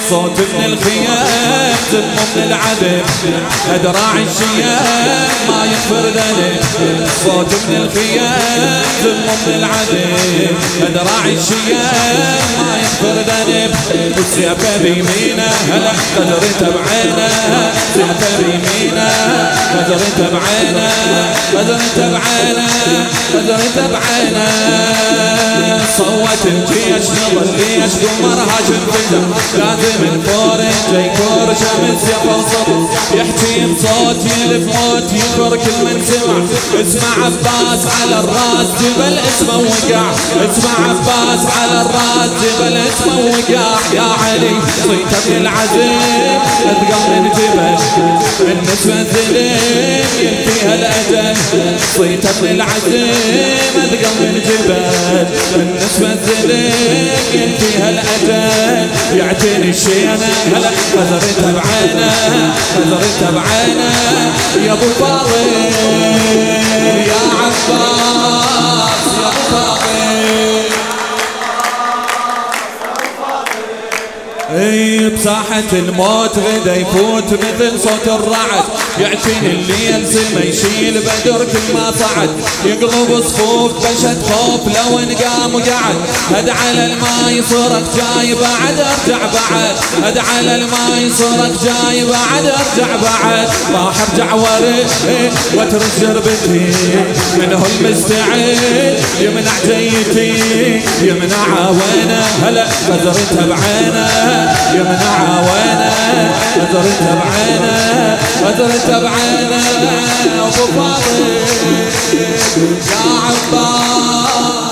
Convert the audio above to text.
صوت من الخيام ذم من العذب أدراع الشيام ما يغفر ذنب صوت من الخيام ذم من العذب أدراع الشيام ما يغفر ذنب السيف بيمينه هلا قدرته بعينه سيف بيمينه قدرته بعينه قدرته بعينه قدرته بعينه صوت الجيش نظل ليش قمرها شنفته لازم الفورج يكور شمس يفصل يحكي بصوت يلف موت يكور كل من سمع اسمع عباس على الراس جبل اسمه وقع اسمع عباس على الراس جبل اسمه وقع يا علي صيته من العزيم اثقل من جبل النسوة الذليل ينفيها الأجل صيته من العزيم اثقل من جبل النسوة الذليل ينفيها الأجل يعتني الشينة هلا قدرتها بعينه قدرتها بعينه يا ابو فاضل يا عباس يا ابو فاضل بساحة الموت غدا يفوت مثل صوت الرعد يعتني الليل سلمى يشيل بدر كل ما صعد يقلب صفوف بشت خوف لو انقام وقعد هد على الماي صرخ جاي بعد ارجع بعد هد على الماي صرخ جاي بعد ارجع بعد راح ارجع وري واترك جربتي منه المستعد يمنع جيتي يمنع عوينه هلا قدرتها بعينه يمنع عوينه قدرتها بعينه قدرتها بعينه ابو فاضل يا عباس